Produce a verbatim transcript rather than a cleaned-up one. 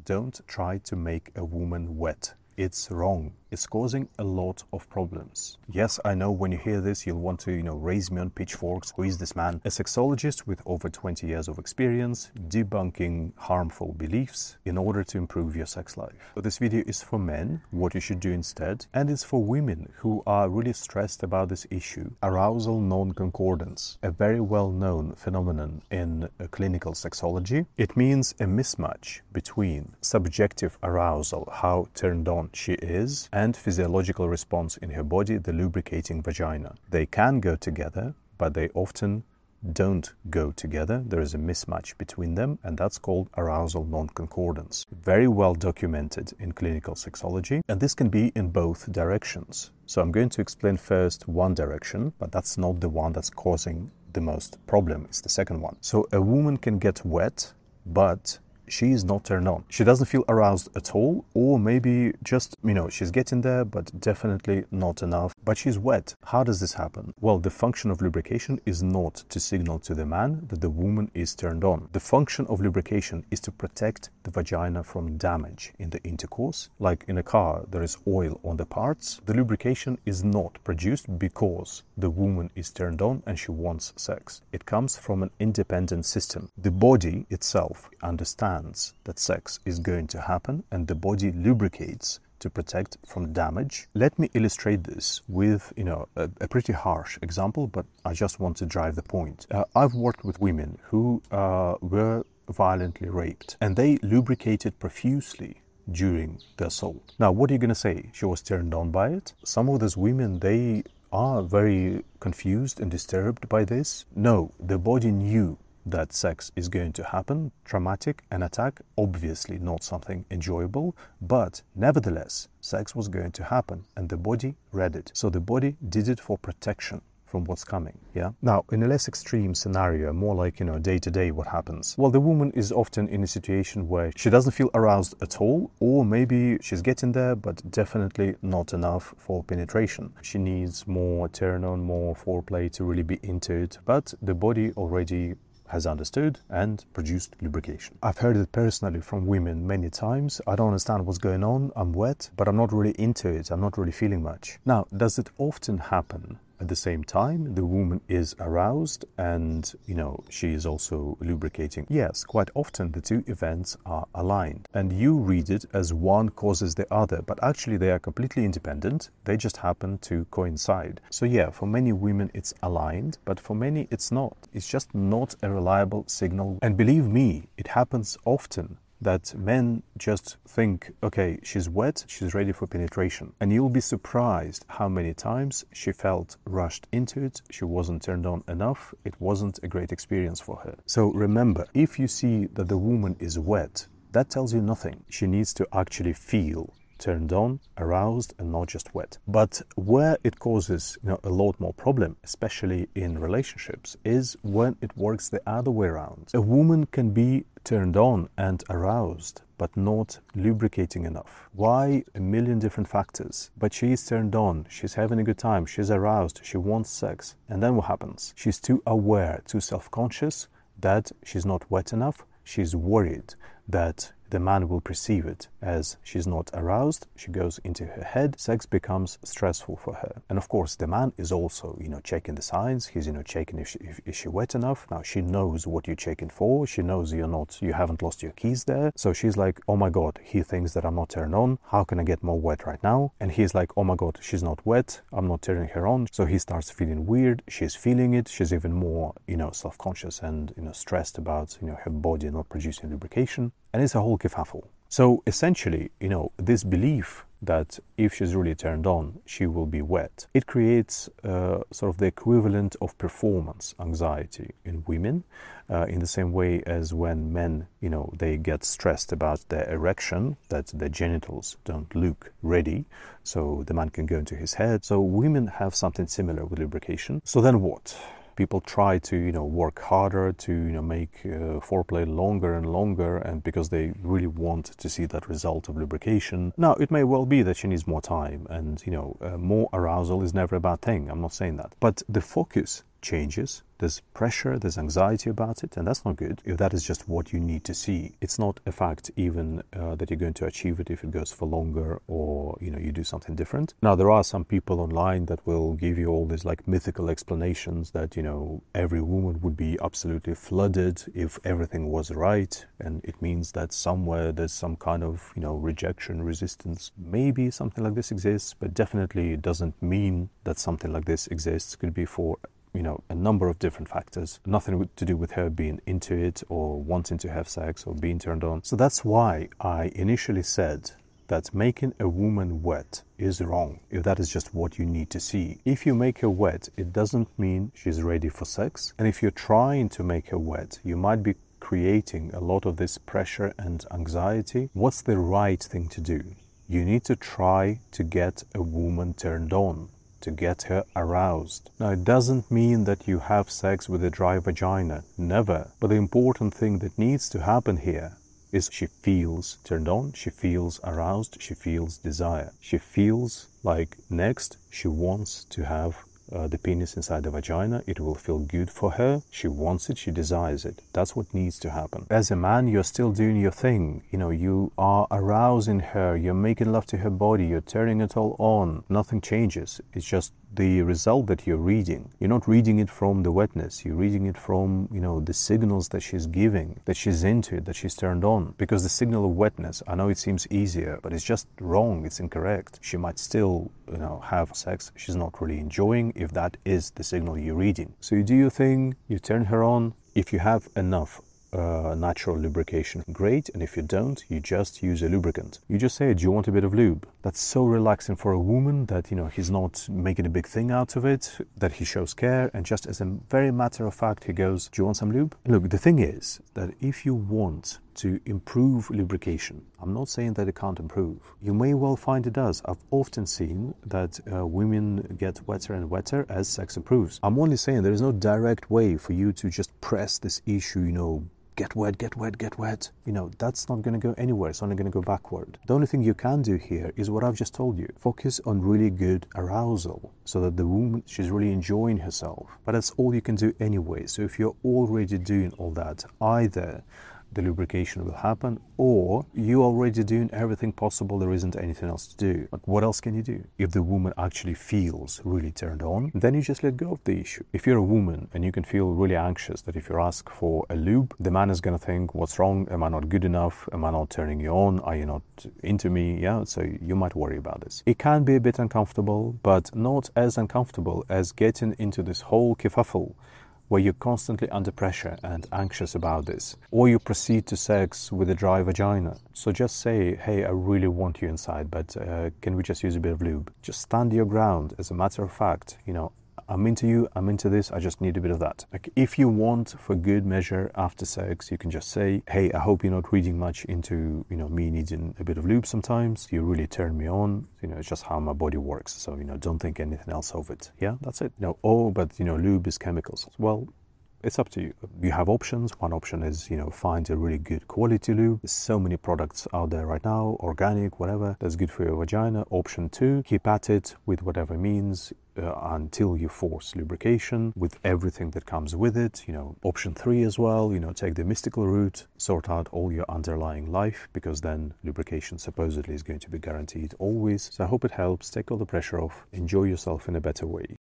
don't try to make a woman wet. It's wrong. It's causing a lot of problems. Yes, I know when you hear this, you'll want to, you know, raise me on pitchforks. Who is this man? A sexologist with over twenty years of experience debunking harmful beliefs in order to improve your sex life. So this video is for men, what you should do instead, and it's for women who are really stressed about this issue. Arousal non-concordance, a very well-known phenomenon in uh, clinical sexology. It means a mismatch between subjective arousal, how turned on she is, and physiological response in her body, the lubricating vagina. They can go together, but they often don't go together. There is a mismatch between them, and that's called arousal non-concordance. Very well documented in clinical sexology, and this can be in both directions. So I'm going to explain first one direction, but that's not the one that's causing the most problem. It's the second one. So a woman can get wet, but she is not turned on. She doesn't feel aroused at all, or maybe just, you know, she's getting there, but definitely not enough, but she's wet. How does this happen? Well, the function of lubrication is not to signal to the man that the woman is turned on. The function of lubrication is to protect the vagina from damage in the intercourse. Like in a car, there is oil on the parts. The lubrication is not produced because the woman is turned on and she wants sex. It comes from an independent system. The body itself understands that sex is going to happen, and the body lubricates to protect from damage. Let me illustrate this with, you know, a, a pretty harsh example, but I just want to drive the point. Uh, I've worked with women who uh, were violently raped, and they lubricated profusely during the assault. Now, what are you going to say? She was turned on by it? Some of those women, they are very confused and disturbed by this. No, the body knew that sex is going to happen, traumatic, an attack, obviously not something enjoyable, but nevertheless, sex was going to happen and the body read it. So the body did it for protection from what's coming, yeah? Now, in a less extreme scenario, more like, you know, day-to-day, what happens? Well, the woman is often in a situation where she doesn't feel aroused at all, or maybe she's getting there, but definitely not enough for penetration. She needs more turn-on, more foreplay to really be into it, but the body already has understood and produced lubrication. I've heard it personally from women many times. I don't understand what's going on. I'm wet, but I'm not really into it. I'm not really feeling much. Now, does it often happen at the same time? The woman is aroused and, you know, she is also lubricating. Yes, quite often the two events are aligned, and you read it as one causes the other, but actually they are completely independent. They just happen to coincide. So yeah, for many women it's aligned, but for many it's not. It's just not a reliable signal. And believe me, it happens often that men just think, okay, she's wet, she's ready for penetration. And you'll be surprised how many times she felt rushed into it, she wasn't turned on enough, it wasn't a great experience for her. So remember, if you see that the woman is wet, that tells you nothing. She needs to actually feel turned on, aroused, and not just wet. But where it causes, you know, a lot more problem, especially in relationships, is when it works the other way around. A woman can be turned on and aroused, but not lubricating enough. Why? A million different factors. But she is turned on, she's having a good time, she's aroused, she wants sex. And then what happens? She's too aware, too self-conscious that she's not wet enough. She's worried that the man will perceive it as she's not aroused. She goes into her head. Sex becomes stressful for her. And of course, the man is also, you know, checking the signs. He's, you know, checking if she, if, is she wet enough. Now, she knows what you're checking for. She knows you're not, you haven't lost your keys there. So she's like, oh my God, he thinks that I'm not turned on. How can I get more wet right now? And he's like, oh my God, she's not wet. I'm not turning her on. So he starts feeling weird. She's feeling it. She's even more, you know, self-conscious and, you know, stressed about, you know, her body not producing lubrication. And it's a whole kerfuffle. So essentially, you know, this belief that if she's really turned on, she will be wet, it creates uh, sort of the equivalent of performance anxiety in women, uh, in the same way as when men, you know, they get stressed about their erection, that their genitals don't look ready, so the man can go into his head. So women have something similar with lubrication. So then what? People try to, you know, work harder to, you know, make uh, foreplay longer and longer, and because they really want to see that result of lubrication. Now, it may well be that she needs more time, and, you know, uh, more arousal is never a bad thing. I'm not saying that. But the focus changes. There's pressure, there's anxiety about it, and that's not good if that is just what you need to see. It's not a fact even uh, that you're going to achieve it if it goes for longer or, you know, you do something different. Now, there are some people online that will give you all these like mythical explanations that, you know, every woman would be absolutely flooded if everything was right, and it means that somewhere there's some kind of, you know, rejection, resistance. Maybe something like this exists, but definitely it doesn't mean that something like this exists. It could be for, you know, a number of different factors, nothing to do with her being into it or wanting to have sex or being turned on. So that's why I initially said that making a woman wet is wrong if that is just what you need to see. If you make her wet, it doesn't mean she's ready for sex. And if you're trying to make her wet, you might be creating a lot of this pressure and anxiety. What's the right thing to do? You need to try to get a woman turned on, to get her aroused. Now, it doesn't mean that you have sex with a dry vagina, never. But the important thing that needs to happen here is she feels turned on, she feels aroused, she feels desire. She feels like next she wants to have uh, the penis inside the vagina. It will feel good for her. She wants it, she desires it. That's what needs to happen. As a man, you're still doing your thing. You know, you are arousing her, you're making love to her body, you're turning it all on. Nothing changes. It's just the result that you're reading. You're not reading it from the wetness. You're reading it from, you know, the signals that she's giving, that she's into it, that she's turned on. Because the signal of wetness, I know it seems easier, but it's just wrong. It's incorrect. She might still, you know, have sex she's not really enjoying if that is the signal you're reading. So you do your thing, you turn her on. If you have enough Uh, natural lubrication, great. And if you don't, you just use a lubricant. You just say, do you want a bit of lube? That's so relaxing for a woman that, you know, he's not making a big thing out of it, that he shows care, and just as a very matter of fact, he goes, do you want some lube? Look, the thing is that if you want to improve lubrication, I'm not saying that it can't improve. You may well find it does. I've often seen that uh, women get wetter and wetter as sex improves. I'm only saying there is no direct way for you to just press this issue, you know, get wet, get wet, get wet. You know, that's not going to go anywhere. It's only going to go backward. The only thing you can do here is what I've just told you. Focus on really good arousal so that the woman, she's really enjoying herself. But that's all you can do anyway. So if you're already doing all that, either the lubrication will happen, or you're already doing everything possible, there isn't anything else to do. But what else can you do? If the woman actually feels really turned on, then you just let go of the issue. If you're a woman and you can feel really anxious that if you ask for a lube, the man is going to think, what's wrong? Am I not good enough? Am I not turning you on? Are you not into me? Yeah, so you might worry about this. It can be a bit uncomfortable, but not as uncomfortable as getting into this whole kerfuffle where you're constantly under pressure and anxious about this, or you proceed to sex with a dry vagina. So just say, hey, I really want you inside, but uh, can we just use a bit of lube? Just stand your ground. As a matter of fact, you know, I'm into you, I'm into this, I just need a bit of that. Like, if you want, for good measure, after sex, you can just say, hey, I hope you're not reading much into, you know, me needing a bit of lube sometimes. You really turn me on. You know, it's just how my body works. So, you know, don't think anything else of it. Yeah, that's it. You know, oh, but, you know, lube is chemicals. Well, it's up to you. You have options. One option is, you know, find a really good quality lube. There's so many products out there right now, organic, whatever, that's good for your vagina. Option two, keep at it with whatever means uh, until you force lubrication with everything that comes with it. You know, option three as well, you know, take the mystical route, sort out all your underlying life, because then lubrication supposedly is going to be guaranteed always. So I hope it helps. Take all the pressure off. Enjoy yourself in a better way.